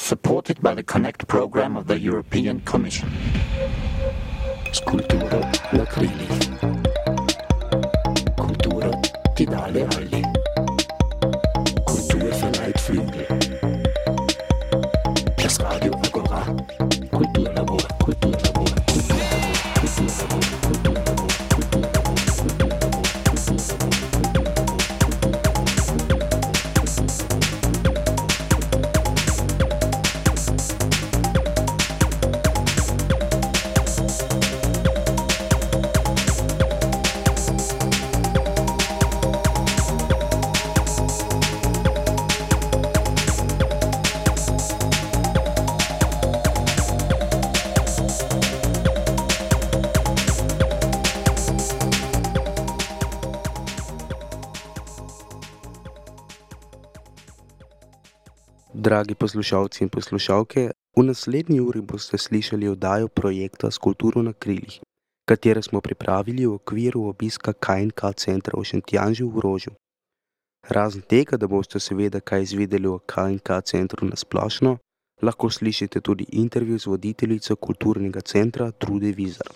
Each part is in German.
supported by the Connect program of the European Commission. Scultura na krilih. Kultura ti da le ali. Kultur verleiht Flügel. Das Radio Agora. Kulturlabor, Kulturlabor, Kulturlabor, Kulturlabor, Kulturlabor. Dragi poslušalci in poslušalke, v naslednji uri boste slišali oddajo projekta S kulturo na krilih, katere smo pripravili v okviru obiska KNK centra v Šentjanžu v Rožu. Razen tega, da boste seveda kaj izvedeli o KNK centru na splošno, lahko slišite tudi intervju z voditeljico kulturnega centra Trude Vizar.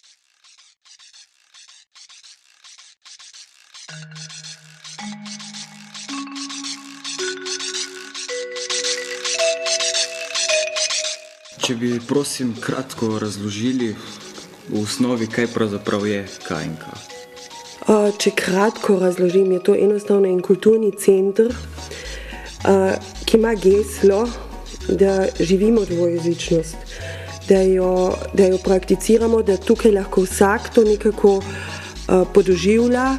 Če bi, prosim, kratko razložili v osnovi, kaj pravzaprav je KNK. Če kratko razložim, je to enostavno en kulturni center, ki ima geslo, da živimo dvojezičnost, da jo prakticiramo, da tukaj lahko vsak to nekako podoživlja,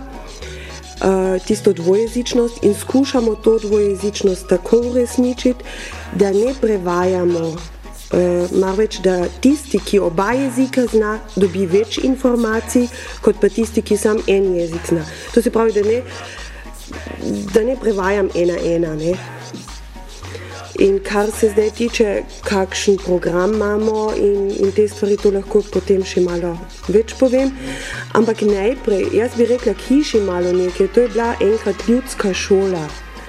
tisto dvojezičnost in skušamo to dvojezičnost tako uresničiti, da ne prevajamo, marveč da tisti, ki oba jezika zna, dobi več informacij, kot pa tisti, ki sam en jezik zna. To se pravi, da ne prevajam ena, ne. In kar se zdaj tiče, kakšen program imamo in te stvari, to lahko potem še malo več povem. Ampak najprej, jaz bi rekla k hiši malo nekaj, to je bila enkrat ljudska šola.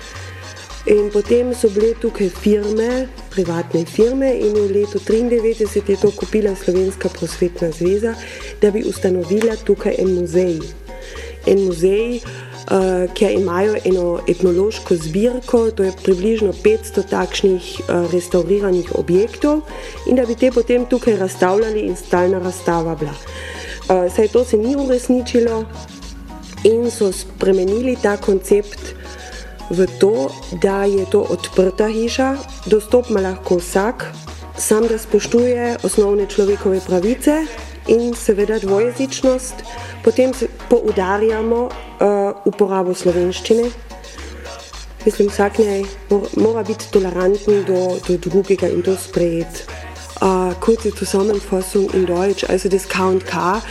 In potem so bile tukaj firme, privatne firme in v letu 1993 je to kupila Slovenska prosvetna zveza, da bi ustanovila tukaj en muzej. En muzej, kjer imajo eno etnološko zbirko, to je približno 500 takšnih restauriranih objektov in da bi te potem tukaj razstavljali in stalna razstava bila. Saj to se ni uresničilo in so spremenili ta koncept v to, da je to odprta hiša, dostop ima lahko vsak, sam da spoštuje osnovne človekove pravice in seveda dvojezičnost. Potem poudarjamo uporabo slovenščine. Mislim, vsak mora biti toleranten do drugega in to sprejeti. Kurze Zusammenfassung in Deutsch, also das KNK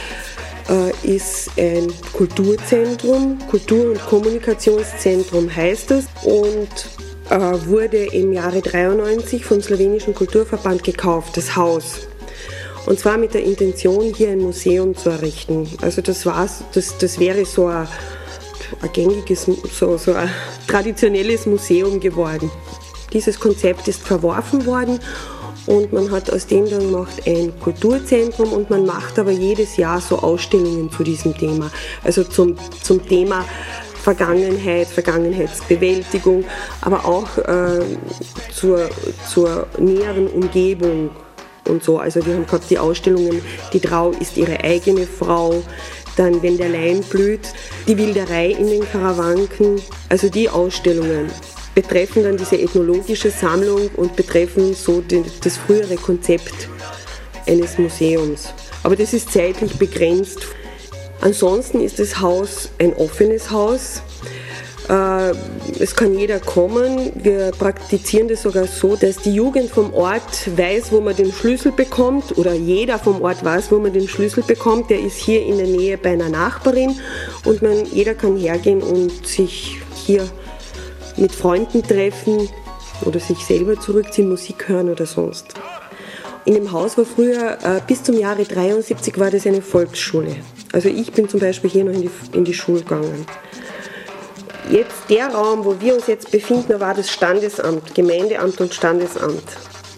ist ein Kulturzentrum, Kultur- und Kommunikationszentrum heißt es und wurde im Jahre 1993 vom slowenischen Kulturverband gekauft, das Haus. Und zwar mit der Intention, hier ein Museum zu errichten. Also das wäre so ein gängiges, so ein traditionelles Museum geworden. Dieses Konzept ist verworfen worden. Und man hat aus dem dann gemacht ein Kulturzentrum und man macht aber jedes Jahr so Ausstellungen zu diesem Thema. Also zum Thema Vergangenheit, Vergangenheitsbewältigung, aber auch zur näheren Umgebung und so. Also wir haben gehabt die Ausstellungen, die Trau ist ihre eigene Frau, dann Wenn der Lein blüht, die Wilderei in den Karawanken, also die Ausstellungen betreffen dann diese ethnologische Sammlung und betreffen so das frühere Konzept eines Museums. Aber das ist zeitlich begrenzt. Ansonsten ist das Haus ein offenes Haus. Es kann jeder kommen. Wir praktizieren das sogar so, dass die Jugend vom Ort weiß, wo man den Schlüssel bekommt, oder jeder vom Ort weiß, wo man den Schlüssel bekommt. Der ist hier in der Nähe bei einer Nachbarin und jeder kann hergehen und sich hier mit Freunden treffen oder sich selber zurückziehen, Musik hören oder sonst. In dem Haus war früher, bis zum Jahre 1973 war das eine Volksschule. Also ich bin zum Beispiel hier noch in die Schule gegangen. Jetzt der Raum, wo wir uns jetzt befinden, war das Standesamt, Gemeindeamt und Standesamt.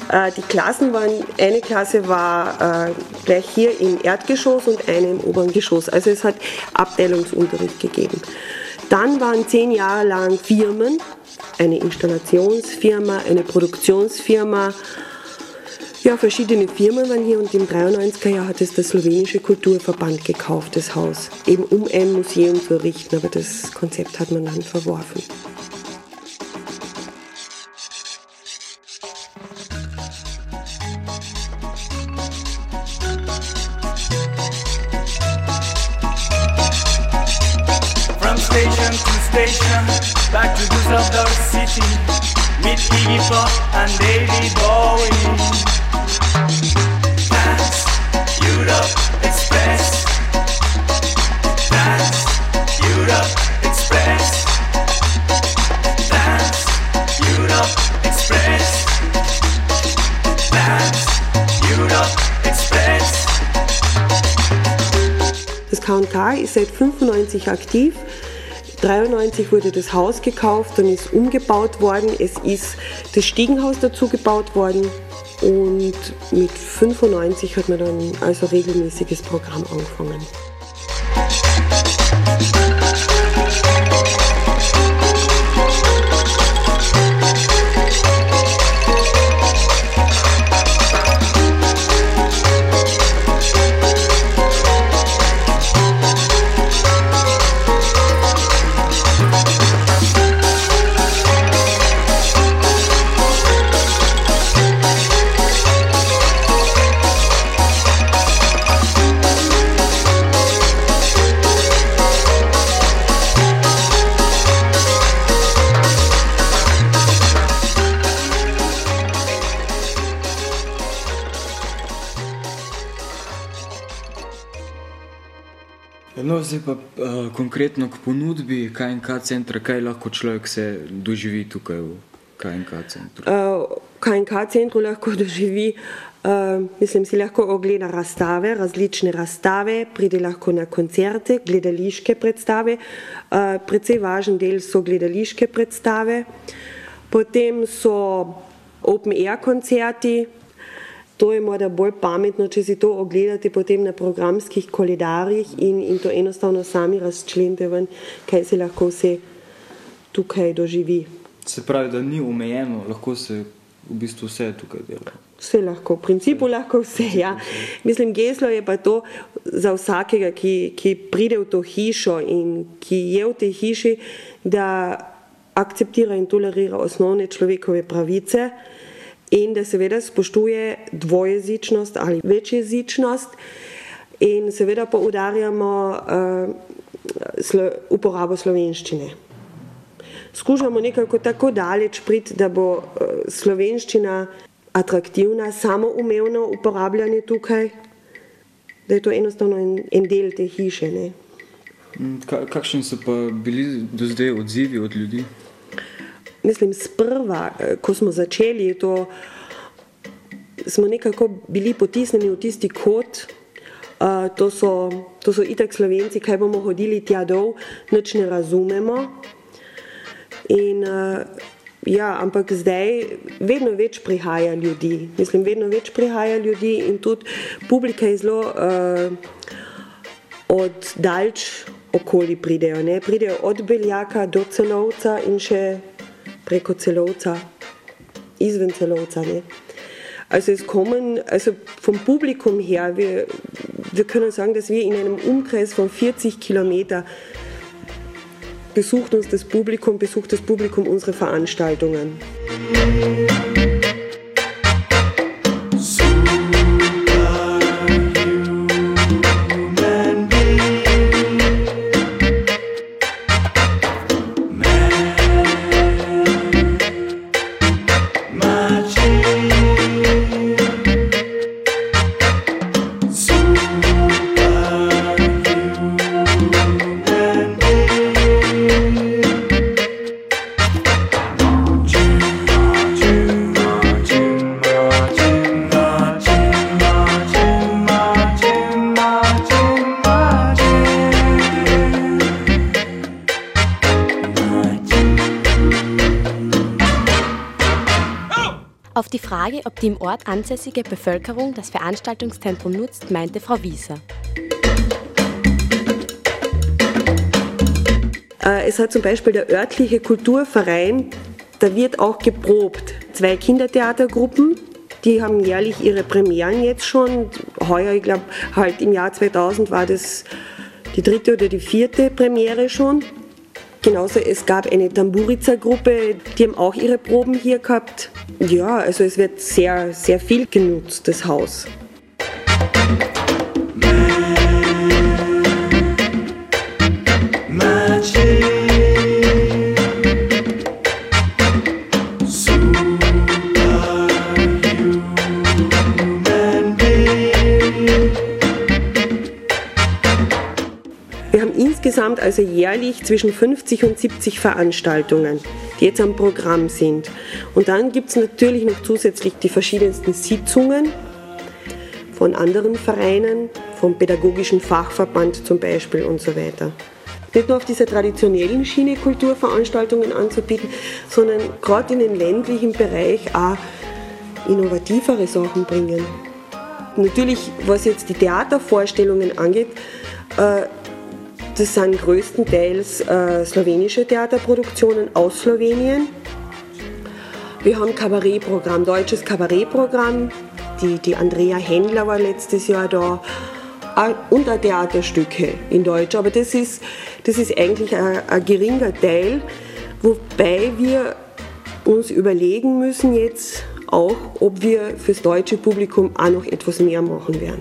Die Klassen waren, eine Klasse war gleich hier im Erdgeschoss und eine im oberen Geschoss. Also es hat Abteilungsunterricht gegeben. Dann waren 10 Jahre lang Firmen, eine Installationsfirma, eine Produktionsfirma, ja, verschiedene Firmen waren hier und im 93er Jahr hat es der slowenische Kulturverband gekauft, das Haus, eben um ein Museum zu errichten, aber das Konzept hat man dann verworfen. Station to station, back to Düsseldorf City, mit Iggy Pop and David Bowie. Dance, Europe Express. Dance, Europe Express. Dance, Europe Express. Dance, Europe Express. Das K&K ist seit 1995 aktiv. 1993 wurde das Haus gekauft und ist umgebaut worden. Es ist das Stiegenhaus dazu gebaut worden und mit 1995 hat man dann also regelmäßiges Programm angefangen. No, zdaj pa konkretno k ponudbi K&K centra, kaj lahko človek se doživi tukaj v K&K centru? K&K centru lahko doživi, si lahko ogleda razstave, različne razstave, pride lahko na koncerte, gledališke predstave, precej važen del so gledališke predstave, potem so open air koncerti. To je morda bolj pametno, če si to ogledate potem na programskih koledarjih in to enostavno sami razčlenite ven, kaj se lahko vse tukaj doživi. Se pravi, da ni omejeno, lahko se v bistvu vse tukaj dela? Vse lahko, v principu lahko vse, ja. Mislim, geslo je pa to za vsakega, ki pride v to hišo in ki je v tej hiši, da akceptira in tolerira osnovne človekove pravice, in da seveda spoštuje dvojezičnost ali večjezičnost in seveda poudarjamo uporabo slovenščine. Skušamo nekako tako daleč priti, da bo slovenščina atraktivna, samoumevno uporabljanje tukaj, da je to enostavno en del te hiše. Ne? Kakšni so pa bili do zdaj odzivi od ljudi? Mislim, sprva, ko smo začeli, smo nekako bili potisnjeni v tisti kot, to so itak Slovenci, kaj bomo hodili tja dol, nič ne razumemo. In ja, ampak zdaj vedno več prihaja ljudi. Mislim, vedno več prihaja ljudi in tudi publika je zelo od daljč okoli pridejo. Ne? Pridejo od Beljaka do Celovca in še preko Celovca, izven Celovca. Ne? Also vom Publikum her, wir können sagen, dass wir in einem Umkreis von 40 Kilometer besucht das Publikum unsere Veranstaltungen. Auf die Frage, ob die im Ort ansässige Bevölkerung das Veranstaltungszentrum nutzt, meinte Frau Wieser. Es hat zum Beispiel der örtliche Kulturverein, da wird auch geprobt. 2 Kindertheatergruppen, die haben jährlich ihre Premieren jetzt schon. Heuer, ich glaube, halt im Jahr 2000 war das die 3. oder die 4. Premiere schon. Genauso, es gab eine Tamburica-Gruppe, die haben auch ihre Proben hier gehabt. Ja, also es wird sehr, sehr viel genutzt, das Haus. Wir haben insgesamt also jährlich zwischen 50 und 70 Veranstaltungen, die jetzt am Programm sind. Und dann gibt es natürlich noch zusätzlich die verschiedensten Sitzungen von anderen Vereinen, vom Pädagogischen Fachverband zum Beispiel und so weiter. Nicht nur auf dieser traditionellen Schiene Kulturveranstaltungen anzubieten, sondern gerade in den ländlichen Bereich auch innovativere Sachen bringen. Natürlich, was jetzt die Theatervorstellungen angeht, das sind größtenteils slowenische Theaterproduktionen aus Slowenien. Wir haben Kabarettprogramm, deutsches Kabarettprogramm. Die Andrea Händler war letztes Jahr da. Und auch Theaterstücke in Deutsch. Aber das ist eigentlich ein geringer Teil, wobei wir uns überlegen müssen jetzt auch, ob wir fürs deutsche Publikum auch noch etwas mehr machen werden.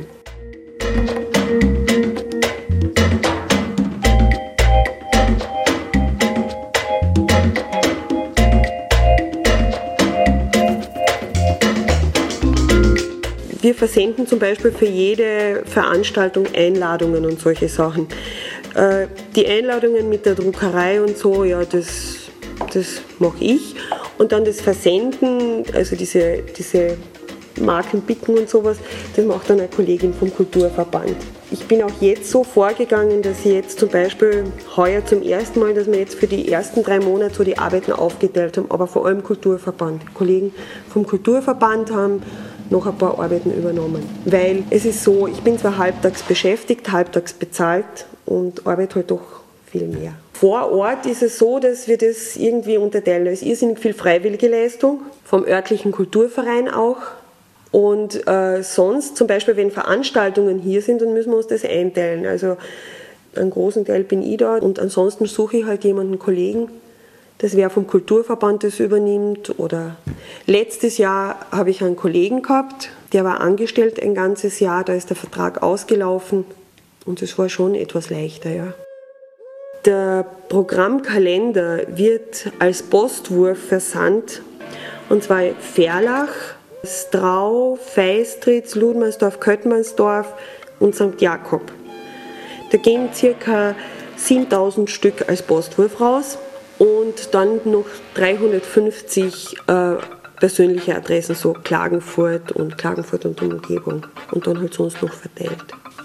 Wir versenden zum Beispiel für jede Veranstaltung Einladungen und solche Sachen. Die Einladungen mit der Druckerei und so, ja, das mache ich. Und dann das Versenden, also diese Markenpicken und sowas, das macht dann eine Kollegin vom Kulturverband. Ich bin auch jetzt so vorgegangen, dass ich jetzt zum Beispiel heuer zum ersten Mal, dass wir jetzt für die ersten 3 Monate so die Arbeiten aufgeteilt haben, aber vor allem Kulturverband. Kollegen vom Kulturverband haben noch ein paar Arbeiten übernommen. Weil es ist so, ich bin zwar halbtags beschäftigt, halbtags bezahlt und arbeite halt doch viel mehr. Vor Ort ist es so, dass wir das irgendwie unterteilen. Es ist irrsinnig viel freiwillige Leistung, vom örtlichen Kulturverein auch. Und sonst, zum Beispiel, wenn Veranstaltungen hier sind, dann müssen wir uns das einteilen. Also einen großen Teil bin ich da und ansonsten suche ich halt jemanden, Kollegen, das wer vom Kulturverband das übernimmt. Oder letztes Jahr habe ich einen Kollegen gehabt, der war angestellt ein ganzes Jahr, da ist der Vertrag ausgelaufen und es war schon etwas leichter, ja. Der Programmkalender wird als Postwurf versandt, und zwar Verlach, Strau, Feistritz, Ludmersdorf, Köttmannsdorf und St. Jakob. Da gehen ca. 7000 Stück als Postwurf raus. Und dann noch 350 persönliche Adressen, so Klagenfurt und Umgebung. Und dann halt sonst noch verteilt.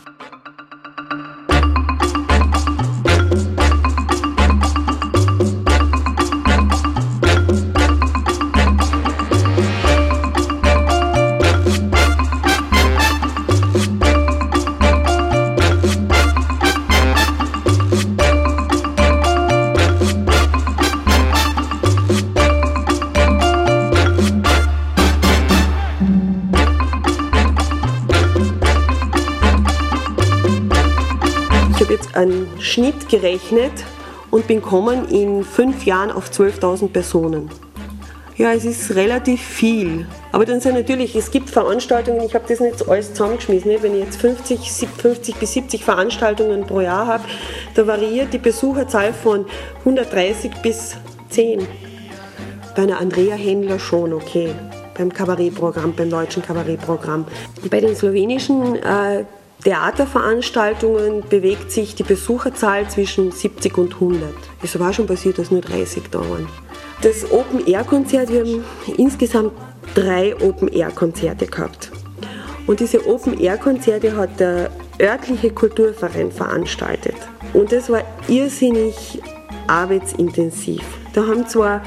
Einen Schnitt gerechnet und bin gekommen in 5 Jahren auf 12.000 Personen. Ja, es ist relativ viel. Aber dann sind natürlich, es gibt Veranstaltungen, ich habe das nicht alles zusammengeschmissen. Nicht? Wenn ich jetzt 50 bis 70 Veranstaltungen pro Jahr habe, da variiert die Besucherzahl von 130 bis 10. Bei einer Andrea Händler schon, okay. Beim Kabarettprogramm, beim deutschen Kabarettprogramm. Bei den slowenischen Theaterveranstaltungen bewegt sich die Besucherzahl zwischen 70 und 100. Es war schon passiert, dass nur 30 da waren. Das Open-Air-Konzert, wir haben insgesamt 3 Open-Air-Konzerte gehabt. Und diese Open-Air-Konzerte hat der örtliche Kulturverein veranstaltet. Und das war irrsinnig arbeitsintensiv. Da haben zwar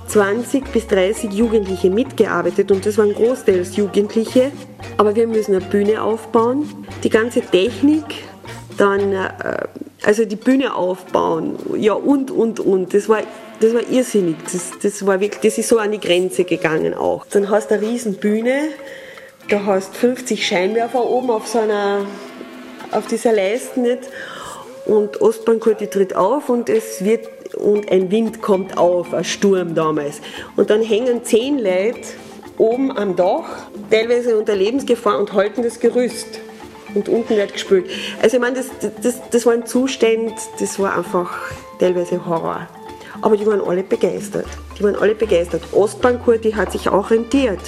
20 bis 30 Jugendliche mitgearbeitet und das waren großteils Jugendliche. Aber wir müssen eine Bühne aufbauen, die ganze Technik, dann also die Bühne aufbauen, ja und. Das war irrsinnig, das war wirklich, das ist so an die Grenze gegangen auch. Dann hast du eine riesen Bühne, da hast 50 Scheinwerfer oben auf dieser Leiste nicht und Ostbahnkurti tritt auf und ein Wind kommt auf, ein Sturm damals. Und dann hängen 10 Leute oben am Dach, teilweise unter Lebensgefahr und halten das Gerüst. Und unten wird gespült. Also ich meine, das war ein Zustand, das war einfach teilweise Horror. Aber die waren alle begeistert. Ostbahnkurti hat sich auch rentiert.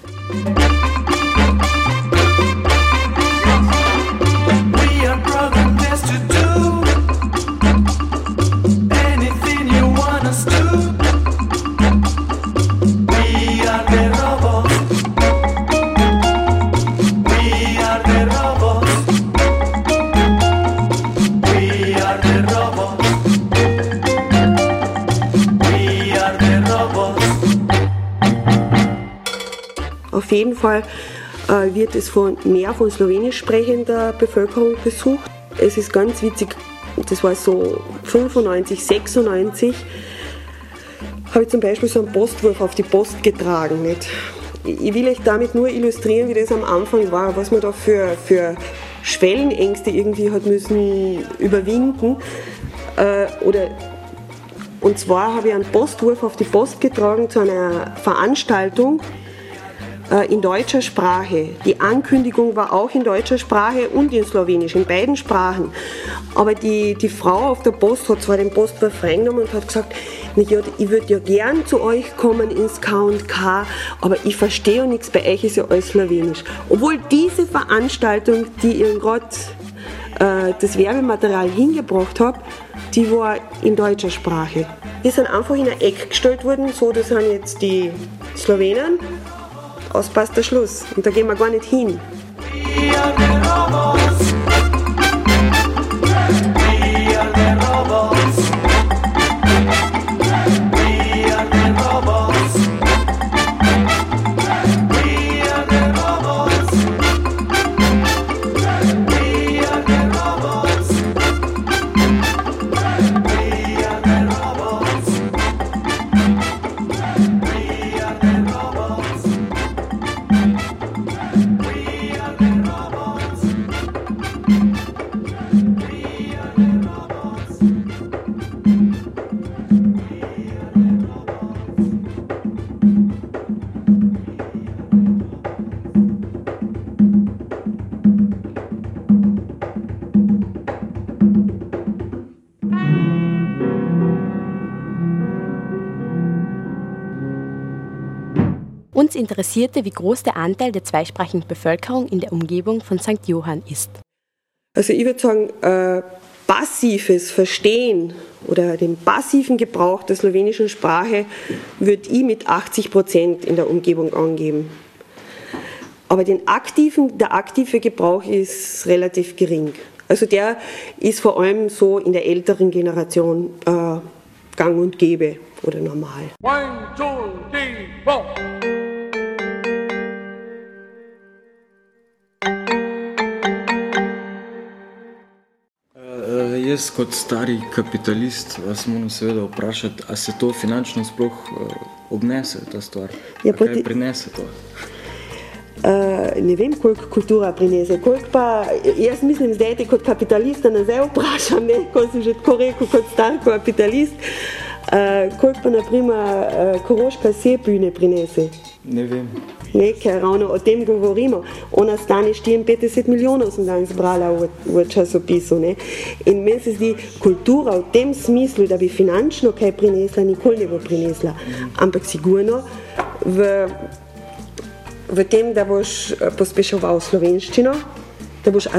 Auf jeden Fall wird es mehr von slowenisch sprechender Bevölkerung besucht. Es ist ganz witzig, das war so 95, 96, habe ich zum Beispiel so einen Postwurf auf die Post getragen. Nicht? Ich will euch damit nur illustrieren, wie das am Anfang war, was man da für Schwellenängste irgendwie hat müssen überwinden. Und zwar habe ich einen Postwurf auf die Post getragen zu einer Veranstaltung in deutscher Sprache. Die Ankündigung war auch in deutscher Sprache und in Slowenisch, in beiden Sprachen. Aber die Frau auf der Post hat zwar den Postwurf reingenommen und hat gesagt, ja, ich würde ja gern zu euch kommen ins K&K, aber ich verstehe ja nichts, bei euch ist ja alles Slowenisch. Obwohl diese Veranstaltung, die ihr gerade das Werbematerial hingebracht habt, die war in deutscher Sprache. Wir sind einfach in ein Eck gestellt worden, so das sind jetzt die Slowenen. Auspasst der Schluss. Und da gehen wir gar nicht hin. Uns interessierte, wie groß der Anteil der zweisprachigen Bevölkerung in der Umgebung von St. Johann ist. Also ich würde sagen, passives Verstehen oder den passiven Gebrauch der slowenischen Sprache würde ich mit 80% in der Umgebung angeben. Aber der aktive Gebrauch ist relativ gering. Also der ist vor allem so in der älteren Generation gang und gäbe oder normal. 1, 2, 3, 4. Jaz kot stari kapitalist vas moram seveda vprašati, a se to finančno sploh obnese, ta stvar? Ja, kaj prinese to? Ne vem, koliko kultura prinese, koliko pa, jaz mislim zdaj, da kot kapitalista nazaj vprašam, ne, ko sem že tako rekel, kot star kapitalist, koliko pa naprimer Koroška Sepühne prinese. Ne vem. Ne, ker ravno o tem govorimo. Ona stane 54 milijonov, sem danes brala v časopisu. Ne. In meni se zdi, kultura v tem smislu, da bi finančno kaj prinesla, nikoli ne bo prinesla. Ampak sigurno v tem, da boš pospeševal slovenščino, da boš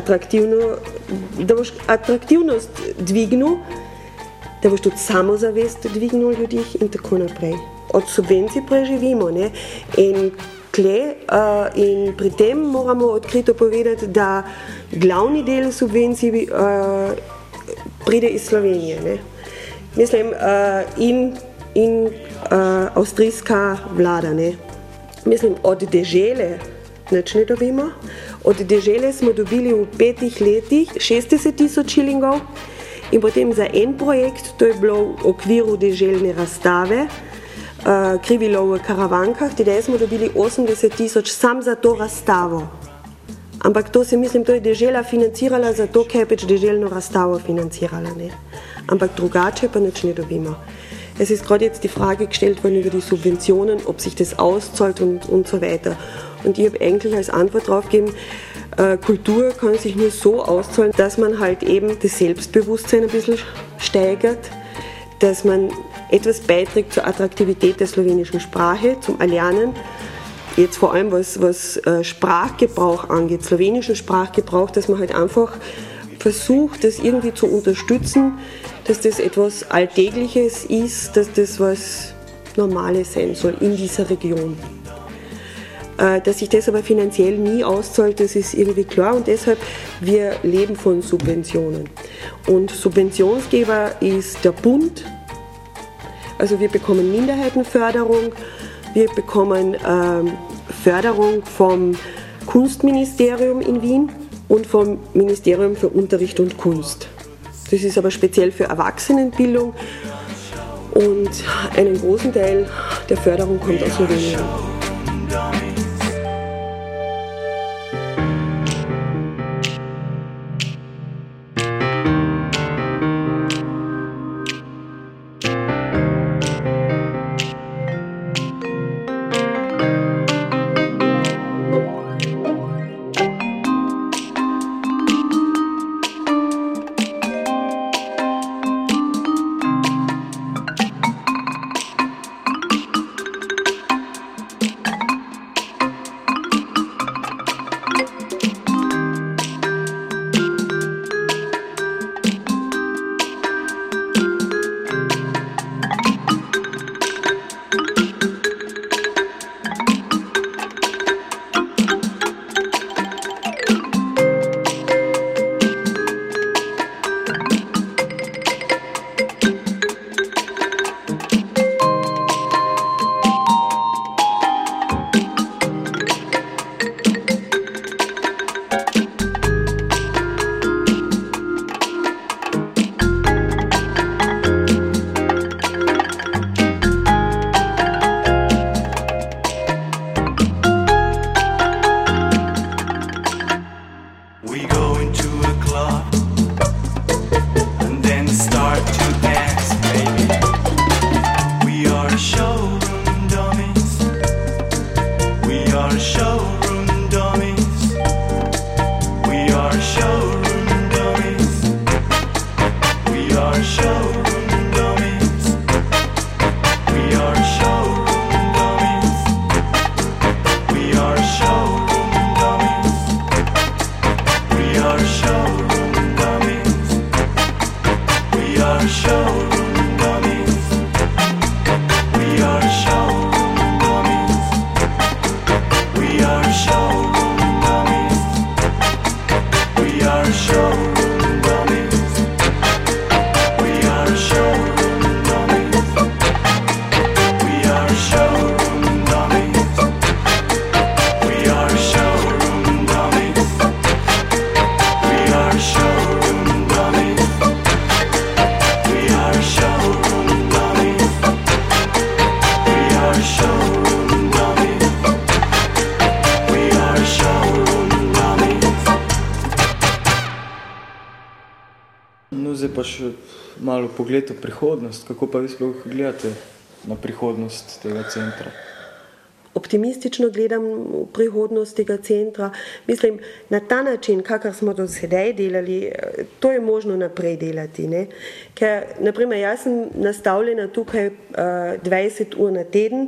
atraktivnost dvignil, da boš tudi samozavest dvignil ljudih in tako naprej. Od subvencij preživimo. Ne? In pri tem moramo odkrito povedati, da glavni del subvencij pride iz Slovenije. Ne? Mislim, in in avstrijska vlada. Ne. Mislim, od dežele nič ne dobimo. Od dežele smo dobili v 5 letih 60 000 šilingov in potem za en projekt, to je bilo v okviru deželne razstave, Krivilov v Karavankah, tedaj smo dobili 80 000 sam za to razstavo. Ampak to se mislim, to je dežela financirala zato, ker je pač deželno razstavo financirala. Ne. Ampak drugače pa nič ne dobimo. Es ist gerade jetzt die Frage gestellt worden über die Subventionen, ob sich das auszahlt und so weiter. Und ich habe eigentlich als Antwort darauf gegeben, Kultur kann sich nur so auszahlen, dass man halt eben das Selbstbewusstsein ein bisschen steigert, dass man etwas beiträgt zur Attraktivität der slowenischen Sprache, zum Erlernen. Jetzt vor allem was Sprachgebrauch angeht, slowenischen Sprachgebrauch, dass man halt einfach versucht, das irgendwie zu unterstützen, dass das etwas Alltägliches ist, dass das was Normales sein soll in dieser Region. Dass sich das aber finanziell nie auszahlt, das ist irgendwie klar und deshalb, wir leben von Subventionen. Und Subventionsgeber ist der Bund, also wir bekommen Minderheitenförderung, wir bekommen Förderung vom Kunstministerium in Wien und vom Ministerium für Unterricht und Kunst. Das ist aber speziell für Erwachsenenbildung und einen großen Teil der Förderung kommt aus Slowenien. Zdaj pa še malo pogled v prihodnost. Kako pa vi sploh gledate na prihodnost tega centra? Optimistično gledam v prihodnost tega centra. Mislim, na ta način, kakor smo do sedaj delali, to je možno naprej delati. Ne? Ker, naprimer, jaz sem nastavljena tukaj 20 ur na teden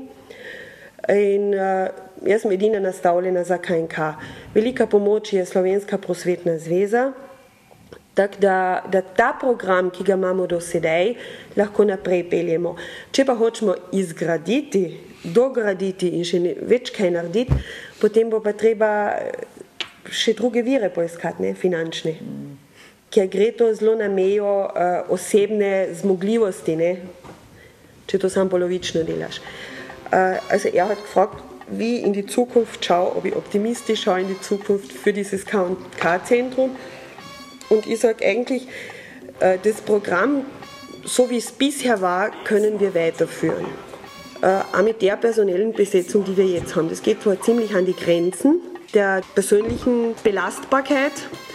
in jaz sem edina nastavljena za KNK. Velika pomoč je Slovenska prosvetna zveza, tako da ta program, ki ga imamo do sedaj, lahko naprej peljemo. Če pa hočemo izgraditi, dograditi in še več kaj narediti, potem bo pa treba še druge vire poiskati, ne, finančne. Ker gre to zelo na mejo osebne zmogljivosti, ne. če to sam polovično delaš. Also er hat gefragt, wie in die Zukunft schaue, ob ich optimistisch schaue in die Zukunft für dieses K&K-Zentrum. Und ich sage eigentlich, das Programm, so wie es bisher war, können wir weiterführen. Auch mit der personellen Besetzung, die wir jetzt haben. Das geht zwar ziemlich an die Grenzen der persönlichen Belastbarkeit,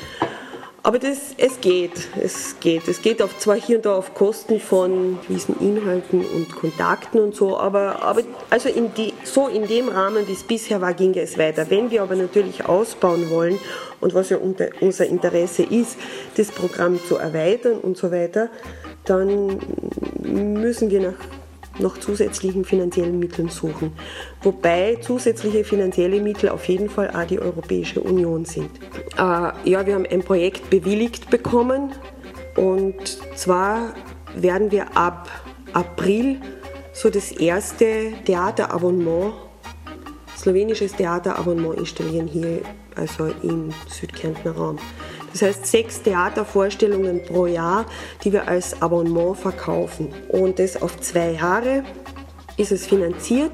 aber es geht. Es geht zwar hier und da auf Kosten von gewissen Inhalten und Kontakten und so, aber also in dem Rahmen, wie es bisher war, ging es weiter. Wenn wir aber natürlich ausbauen wollen und was ja unser Interesse ist, das Programm zu erweitern und so weiter, dann müssen wir nach zusätzlichen finanziellen Mitteln suchen. Wobei zusätzliche finanzielle Mittel auf jeden Fall auch die Europäische Union sind. Ja, wir haben ein Projekt bewilligt bekommen und zwar werden wir ab April so das erste Theaterabonnement, slowenisches Theaterabonnement installieren hier, also im Südkärntner Raum. Das heißt 6 Theatervorstellungen pro Jahr, die wir als Abonnement verkaufen. Und das auf 2 Jahre ist es finanziert.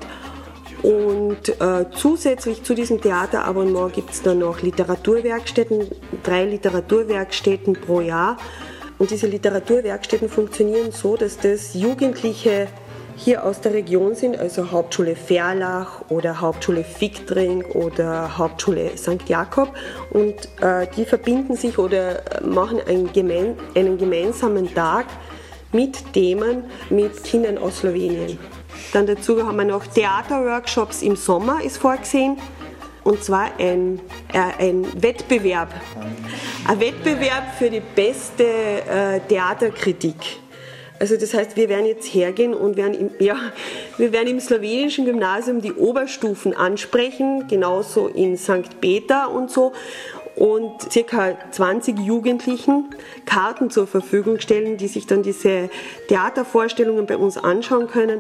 Und zusätzlich zu diesem Theaterabonnement gibt es dann noch Literaturwerkstätten, 3 Literaturwerkstätten pro Jahr. Und diese Literaturwerkstätten funktionieren so, dass das Jugendliche hier aus der Region sind, also Hauptschule Ferlach oder Hauptschule Fichtring oder Hauptschule St. Jakob, und die verbinden sich oder machen einen gemeinsamen Tag mit Themen mit Kindern aus Slowenien. Dann dazu haben wir noch Theaterworkshops im Sommer, ist vorgesehen, und zwar ein Wettbewerb. Ein Wettbewerb für die beste Theaterkritik. Also das heißt, wir werden jetzt hergehen und werden im slowenischen Gymnasium die Oberstufen ansprechen, genauso in St. Peter und so, und ca. 20 Jugendlichen Karten zur Verfügung stellen, die sich dann diese Theatervorstellungen bei uns anschauen können,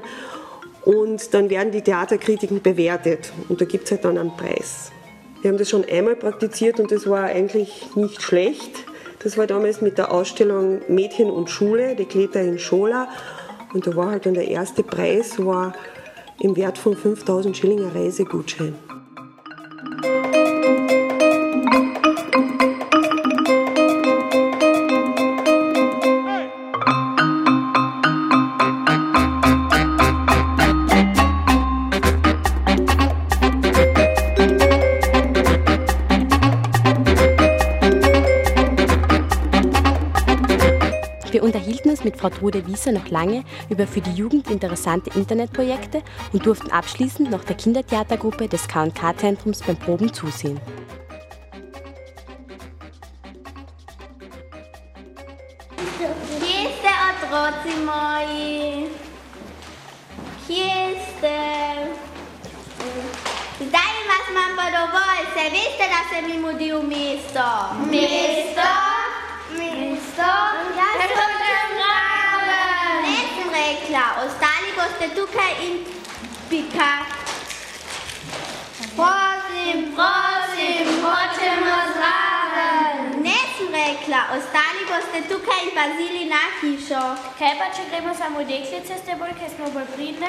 und dann werden die Theaterkritiken bewertet und da gibt es halt dann einen Preis. Wir haben das schon einmal praktiziert und das war eigentlich nicht schlecht. Das war damals mit der Ausstellung Mädchen und Schule, die Kleter in Schola. Und da war halt dann der erste Preis, war im Wert von 5.000 Schilling ein Reisegutschein. Wir unterhielten uns mit Frau Trude Wieser noch lange über für die Jugend interessante Internetprojekte und durften abschließend noch der Kindertheatergruppe des K&K-Zentrums beim Proben zusehen. Jeste otroci moji, jeste. Zdaj vas imam pa dovolj, se veste, da se mi mudi v mesto. Mesto? Mesto? Ja, sem zraven. Ne sem rekla, ostali boste tukaj in pika. Prosim, hočemo zraven. Ne sem rekla, ostali boste tukaj in pazili na hišo. Kaj pa, če gremo samo deklice, ste bolj, ker smo bolj pridne?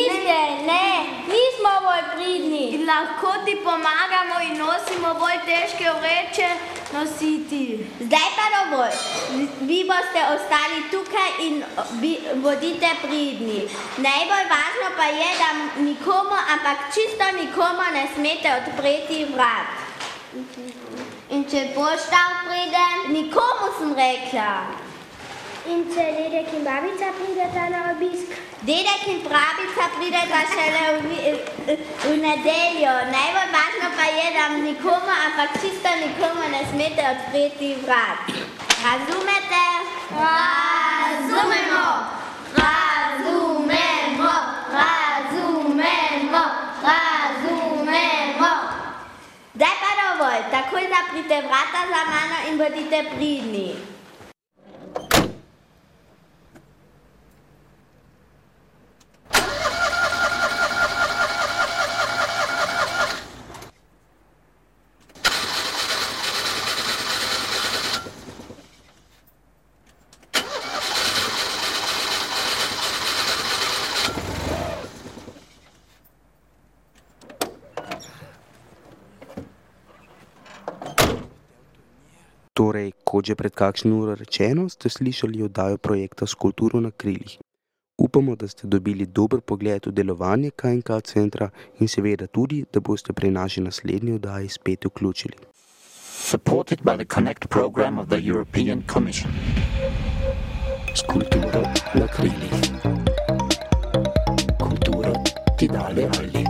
Nismo bolj pridni. In lahko ti pomagamo in nosimo bolj težke vreče nositi. Zdaj pa dovolj. Vi boste ostali tukaj in bodite pridni. Najbolj važno pa je, da nikomu, ampak čisto nikomu ne smete odpreti vrat. In če poštar pride, nikomu sem rekla. In če dedek in babica prideta na obisk? Dedek in babica prideta šele v nedeljo. Najbolj važno pa je, da nikomu, ampak čisto nikomu ne smete odpreti vrat. Razumete? Razumemo! Razumemo! Razumemo! Razumemo! Daj pa dovolj, takoj zaprite vrata za mano in bodite pridni. Torej, kot že pred kakšno uro rečeno, ste slišali oddajo projekta S kulturo na krilih. Upamo, da ste dobili dober pogled v delovanje KNK centra in seveda tudi, da boste pri naši naslednji oddaji spet vključili. Supported by the Connect program of the European Commission. S kulturo na krilih. Kulturo ti dale ali.